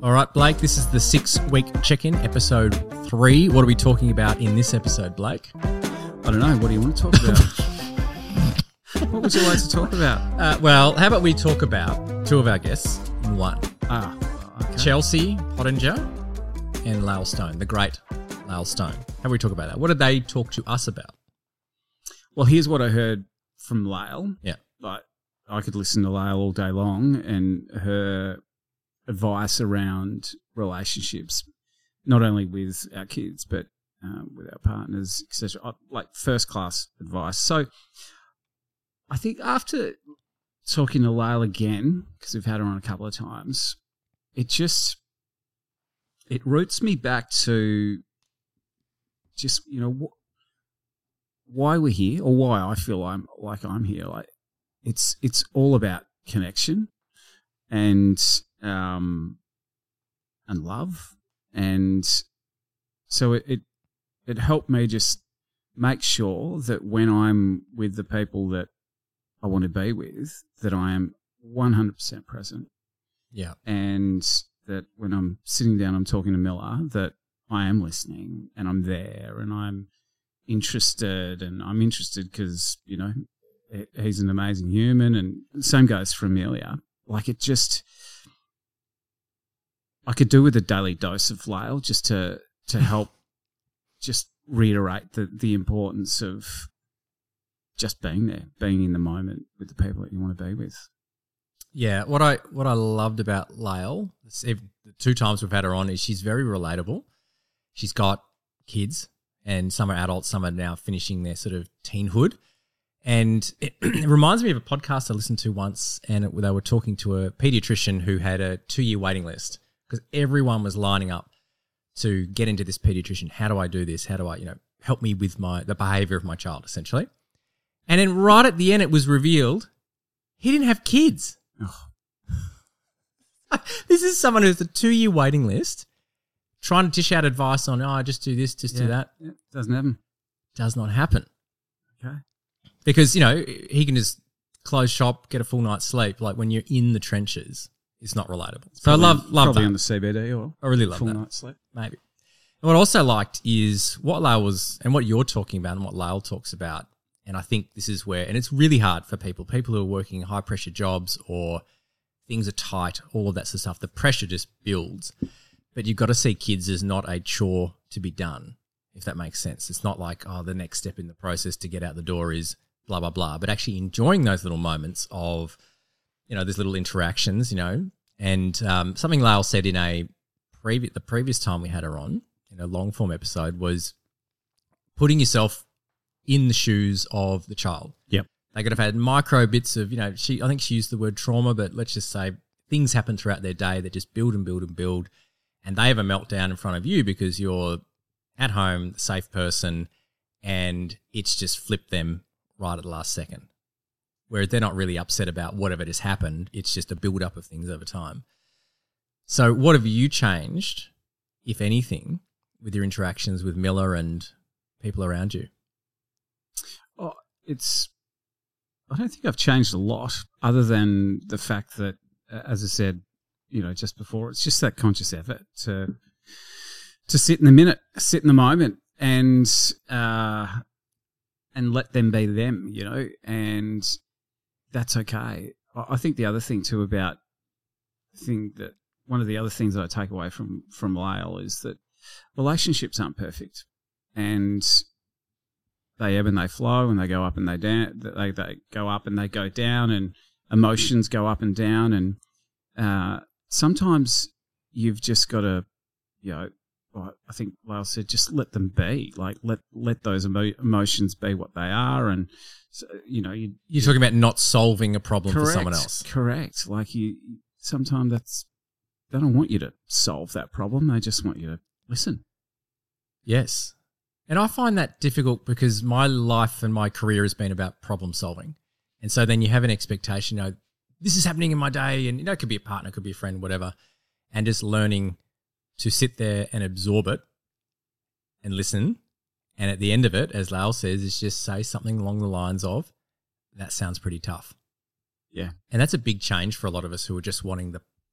All right, Blake, this is the 6-week check-in, episode 3. What are we talking about in this episode, Blake? I don't know. What do you want to talk about? What would you like to talk about? Well, how about we talk about two of our guests in one? Okay. Chelsea Pottinger and Lael Stone, the great Lael Stone. How about we talk about that? What did they talk to us about? Well, here's what I heard from Lael. Yeah. Like, I could listen to Lael all day long, and her advice around relationships, not only with our kids, but with our partners, etc. Like first-class advice. So I think after talking to Lael again, because we've had her on a couple of times, it roots me back to just, you know, why we're here, or why I feel I'm here. Like it's all about connection and love, and so it helped me just make sure that when I'm with the people that I want to be with, that I am 100% present. Yeah. And that when I'm sitting down, I'm talking to Miller, that I am listening and I'm there and I'm interested, and I'm interested because, you know, he's an amazing human, and the same goes for Amelia. Like it just, I could do with a daily dose of Lael just to help just reiterate the importance of just being there, being in the moment with the people that you want to be with. Yeah, what I loved about Lael, the 2 times we've had her on, is she's very relatable. She's got kids, and some are adults, some are now finishing their sort of teenhood. And it reminds me of a podcast I listened to once, and they were talking to a pediatrician who had a 2-year waiting list because everyone was lining up to get into this pediatrician. How do I do this? How do I, help me with the behavior of my child, essentially? And then right at the end, it was revealed he didn't have kids. Oh. This is someone who's a 2-year waiting list, trying to dish out advice on, just do this, do that. Yeah, doesn't happen. Does not happen. Okay. Because, he can just close shop, get a full night's sleep. Like when you're in the trenches, it's not relatable. So probably, I love probably that. on the CBD, or I really love full that. night's sleep. Maybe. And what I also liked is what Lael was, and what you're talking about and what Lael talks about. And I think this is where, and it's really hard for people who are working high pressure jobs or things are tight, all of that sort of stuff. The pressure just builds. But you've got to see kids as not a chore to be done, if that makes sense. It's not like, the next step in the process to get out the door is blah, blah, blah, but actually enjoying those little moments of, those little interactions, and something Lael said in the previous time we had her on, in a long form episode, was putting yourself in the shoes of the child. Yep. They could have had micro bits of, I think she used the word trauma, but let's just say things happen throughout their day that just build and build and build, and they have a meltdown in front of you because you're at home, the safe person, and it's just flipped them right at the last second. Whereas they're not really upset about whatever has happened. It's just a build-up of things over time. So what have you changed, if anything, with your interactions with Miller and people around you? Oh, I don't think I've changed a lot, other than the fact that, as I said, just before, it's just that conscious effort to sit in the minute, sit in the moment, and let them be them, and that's okay. I think the other thing too about one of the other things that I take away from Lael is that relationships aren't perfect, and they ebb and they flow, and they go up and they down. They go up and they go down, and emotions go up and down, and sometimes you've just got to, I think Lael said, just let them be. Like let those emotions be what they are, and so, you're talking about not solving a problem for someone else. Correct. Like sometimes they don't want you to solve that problem. They just want you to listen. Yes. And I find that difficult because my life and my career has been about problem solving. And so then you have an expectation, this is happening in my day, and it could be a partner, could be a friend, whatever, and just learning to sit there and absorb it and listen. And at the end of it, as Lael says, is just say something along the lines of, that sounds pretty tough. Yeah. And that's a big change for a lot of us who are just wanting the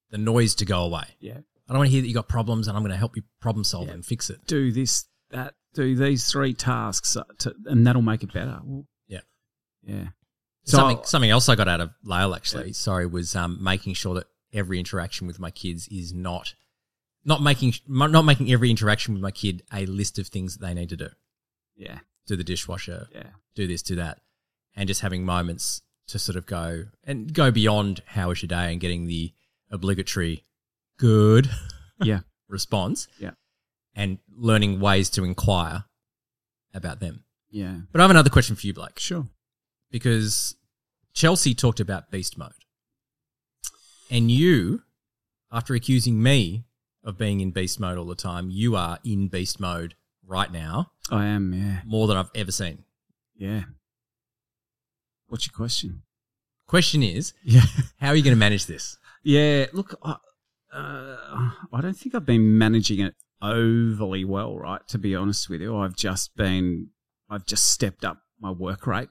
the noise to go away. Yeah. I don't want to hear that you got problems and I'm going to help you problem solve and fix it. Do this, that, do these 3 tasks, and that'll make it better. Well, Yeah. Yeah. Something else I got out of Lael actually, was making sure that every interaction with my kids is not making every interaction with my kid a list of things that they need to do. Yeah. Do the dishwasher. Yeah. Do this, do that. And just having moments to sort of go beyond how was your day and getting the obligatory good response. Yeah. And learning ways to inquire about them. Yeah. But I have another question for you, Blake. Sure. Because Chelsea talked about beast mode. And you, after accusing me of being in beast mode all the time, you are in beast mode right now. I am, yeah. More than I've ever seen. Yeah. What's your question? Question is, Yeah. how are you going to manage this? Yeah, look, I don't think I've been managing it overly well, right, to be honest with you. I've just stepped up my work rate.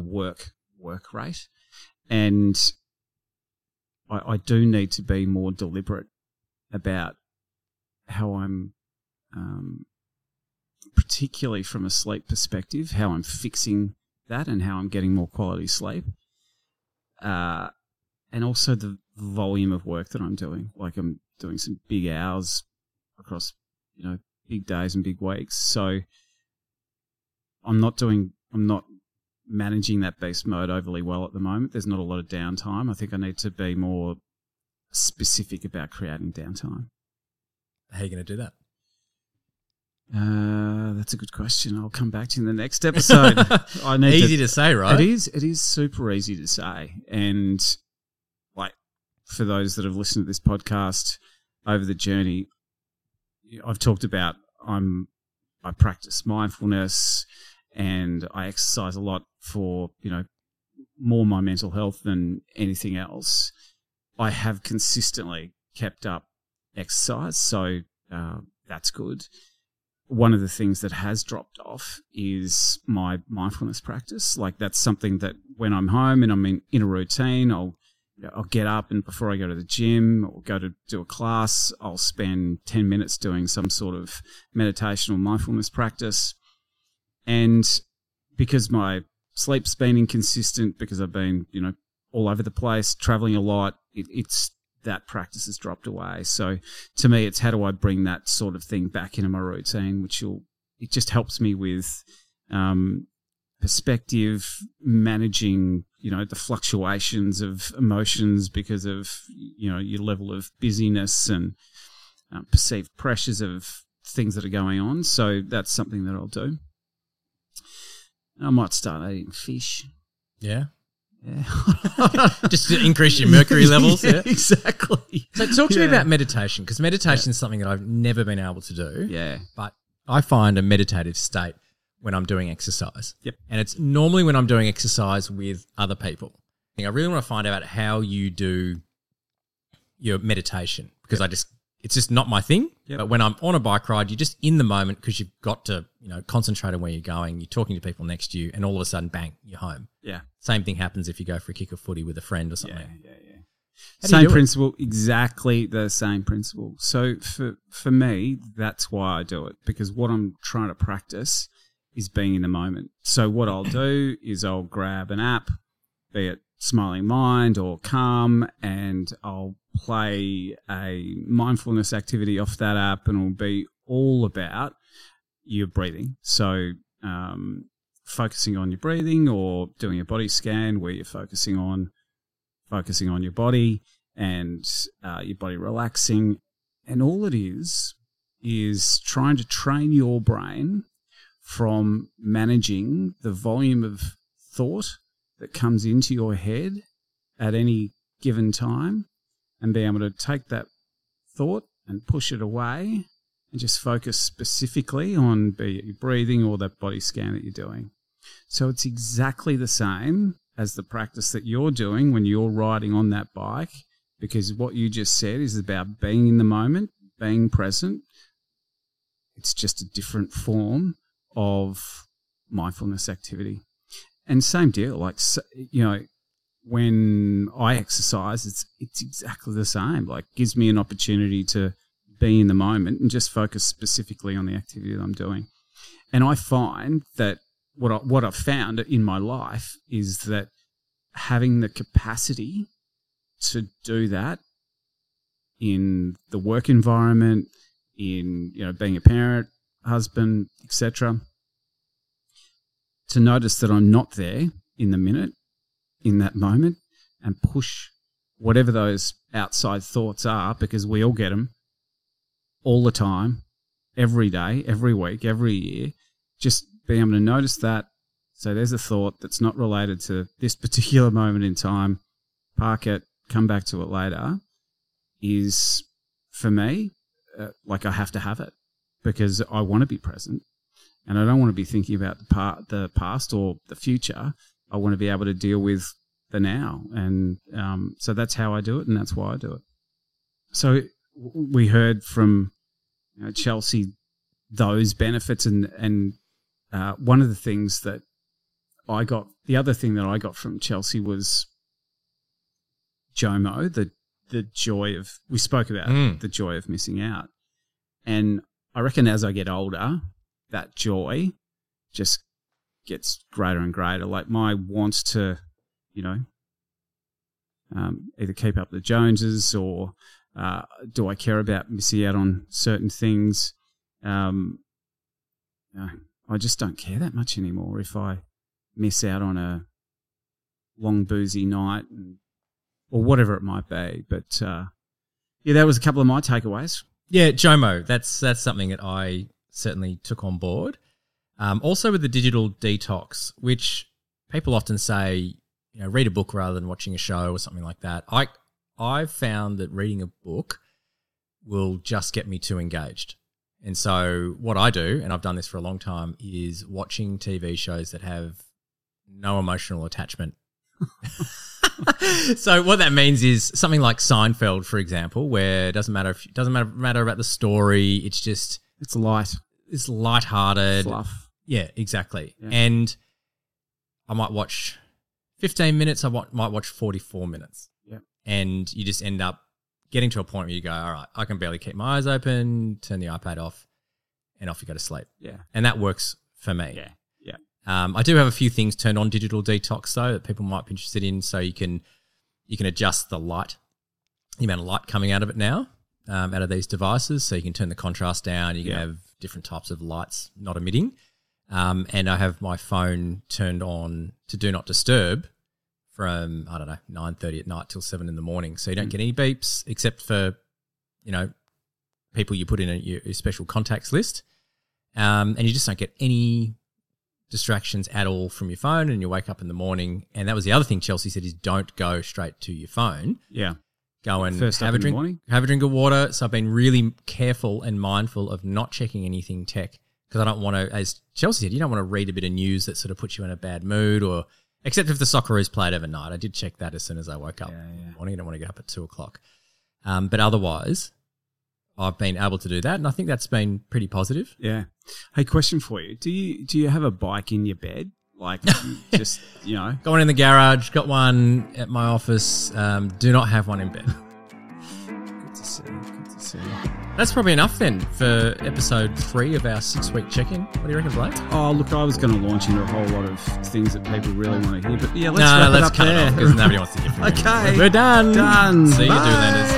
And I do need to be more deliberate about how I'm, particularly from a sleep perspective, how I'm fixing that and how I'm getting more quality sleep. And also the volume of work that I'm doing. Like I'm doing some big hours across, big days and big weeks. So I'm not managing that beast mode overly well at the moment. There's not a lot of downtime. I think I need to be more specific about creating downtime. How are you going to do that? That's a good question. I'll come back to you in the next episode. Easy to say, right? It is super easy to say. And like for those that have listened to this podcast over the journey, I've talked about I practice mindfulness and I exercise a lot for, more my mental health than anything else. I have consistently kept up exercise, so that's good. One of the things that has dropped off is my mindfulness practice. Like that's something that when I'm home and I'm in a routine, I'll get up and before I go to the gym or go to do a class, I'll spend 10 minutes doing some sort of meditation or mindfulness practice. And because my sleep's been inconsistent, because I've been, all over the place, traveling a lot, it's that practice has dropped away. So to me, it's how do I bring that sort of thing back into my routine, it just helps me with perspective, managing, the fluctuations of emotions because of, your level of busyness and perceived pressures of things that are going on. So that's something that I'll do. I might start eating fish. Yeah. Yeah. Just to increase your mercury levels. Yeah, exactly. So talk to me about meditation, because meditation is something that I've never been able to do. Yeah. But I find a meditative state when I'm doing exercise. Yep. And it's normally when I'm doing exercise with other people. I really want to find out how you do your meditation, because it's just not my thing. Yep. But when I'm on a bike ride, you're just in the moment because you've got to, concentrate on where you're going. You're talking to people next to you and all of a sudden, bang, you're home. Yeah. Same thing happens if you go for a kick of footy with a friend or something. Yeah. Same principle, exactly the same principle. So for me, that's why I do it, because what I'm trying to practice is being in the moment. So what I'll do is I'll grab an app, be it Smiling Mind or Calm, and I'll play a mindfulness activity off that app, and it'll be all about your breathing. So focusing on your breathing, or doing a body scan where you're focusing on your body and your body relaxing. And all it is trying to train your brain from managing the volume of thought that comes into your head at any given time, and be able to take that thought and push it away and just focus specifically on be it your breathing or that body scan that you're doing. So it's exactly the same as the practice that you're doing when you're riding on that bike, because what you just said is about being in the moment, being present. It's just a different form of mindfulness activity. And same deal, like, when I exercise, it's exactly the same. Like, gives me an opportunity to be in the moment and just focus specifically on the activity that I'm doing. And I find that what I've found in my life is that having the capacity to do that in the work environment, in being a parent, husband, etc., to notice that I'm not there in the minute, in that moment, and push whatever those outside thoughts are, because we all get them all the time, every day, every week, every year. Just being able to notice that. So there's a thought that's not related to this particular moment in time. Park it, come back to it later. Is, for me, like, I have to have it because I want to be present, and I don't want to be thinking about the past or the future. I want to be able to deal with the now, and so that's how I do it, and that's why I do it. So we heard from Chelsea those benefits, and one of the things that I got, the other thing that I got from Chelsea was JOMO, the joy of, we spoke about the joy of missing out. And I reckon as I get older, that joy just gets greater and greater. Like, my wants to, either keep up the Joneses or do I care about missing out on certain things? I just don't care that much anymore if I miss out on a long boozy night or whatever it might be. But that was a couple of my takeaways. Yeah, JOMO, that's something that I certainly took on board. Also with the digital detox, which people often say, read a book rather than watching a show or something like that. I've found that reading a book will just get me too engaged. And so what I do, and I've done this for a long time, is watching TV shows that have no emotional attachment. So what that means is something like Seinfeld, for example, where it doesn't matter about the story. It's just, it's light. It's lighthearted. Fluff. Yeah, exactly. Yeah. And I might watch 15 minutes. I might watch 44 minutes. Yeah. And you just end up getting to a point where you go, all right, I can barely keep my eyes open, turn the iPad off, and off you go to sleep. Yeah. And that works for me. Yeah. Yeah. I do have a few things turned on digital detox though that people might be interested in. So you can adjust the amount of light coming out of it now, out of these devices. So you can turn the contrast down. You can have different types of lights not emitting. And I have my phone turned on to do not disturb from, 9:30 at night till 7 in the morning. So you don't get any beeps except for, people you put in your special contacts list. And you just don't get any distractions at all from your phone, and you wake up in the morning. And that was the other thing Chelsea said, is don't go straight to your phone. Yeah. Go and First have a drink of water. So I've been really careful and mindful of not checking anything tech, because I don't want to, as Chelsea said, you don't want to read a bit of news that sort of puts you in a bad mood, or except if the Socceroos played overnight. I did check that as soon as I woke up in the morning. I don't want to get up at 2 o'clock. But otherwise, I've been able to do that, and I think that's been pretty positive. Yeah. Hey, question for you. Do you have a bike in your bed? Like, just, Got one in the garage, got one at my office, do not have one in bed. Good to see. That's probably enough then for episode 3 of our 6-week check-in. What do you reckon, Blake? Oh, look, I was going to launch into a whole lot of things that people really want to hear, but let's wrap it up cut there. it off because nobody wants to hear from you. Okay. We're done. Done. See you, Bye. Doolanders.